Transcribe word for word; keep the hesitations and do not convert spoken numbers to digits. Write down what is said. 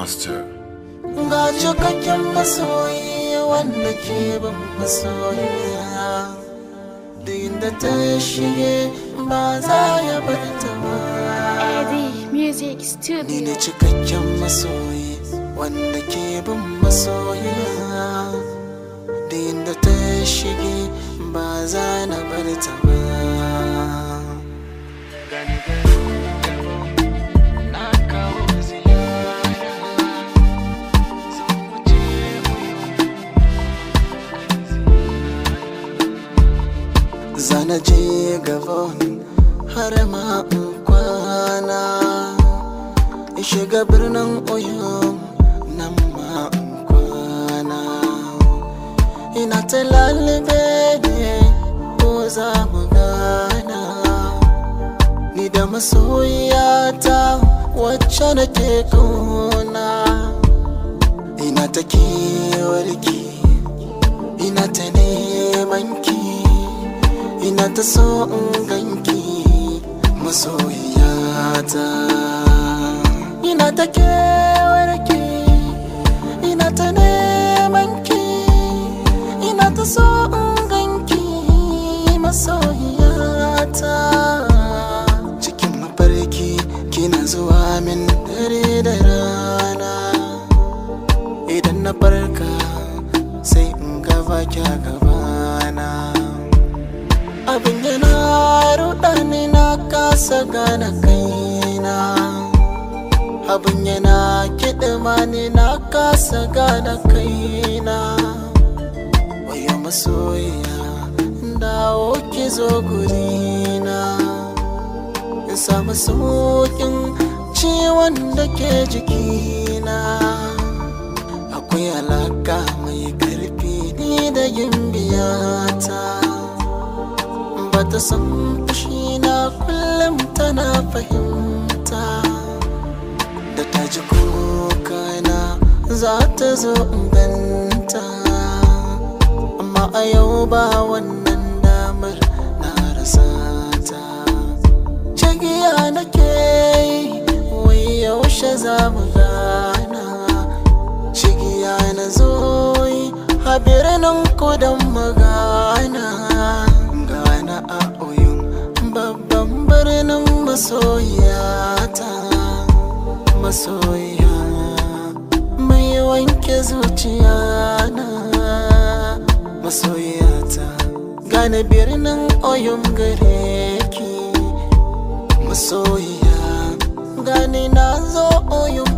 Master. Ga cikakken masoyi wanda ke ban masoyiya, duk inda ta shige ba za ya bar ta ba. Eddie Music Studio. Ni ne cikakken masoyi wanda ke ban masoyiya, duk inda ta shige ba za na bar ta ba. Zana je gabon har ma in kwana, in shiga birnin Oyo nan ma in kwana. Ina ta lalube ne ko za mu gana, ni da masoyiyata wacce nake kauna. Ina ta kewarki, ina ta neman ki, ina ta so in ganki masoyiyata. Ina ta kewarki, ina ta neman ki, ina ta so in ganki masoyiyata. Cikin mafarki kina zuwa min dare da rana, idan na farka sai in gaba kya gabana. Abin yana ruɗa ni na kasa gane kaina, abin yana kiɗima ni na kasa gane kaina. Waya masoyiya dawo ki zo gurina, in samu sauƙin ciwon da ke jikina. Akwai alaka mai ƙarfi ni da gimbiyata, bata san fushina kullum tana fahimta. Da ta ji kokana za ta zo inganta, amma a yau ba wannan damar na rasa ta. Cigiya nake yi wai yaushe za mu gana, cigiya na zo yi a birnin kudan magana. A Oyun babban birnin masoyiyata, masoyiya mai wanke zuciya na. Masoyiyata gane birnin Oyun gare ki, masoyiya gane na zo Oyun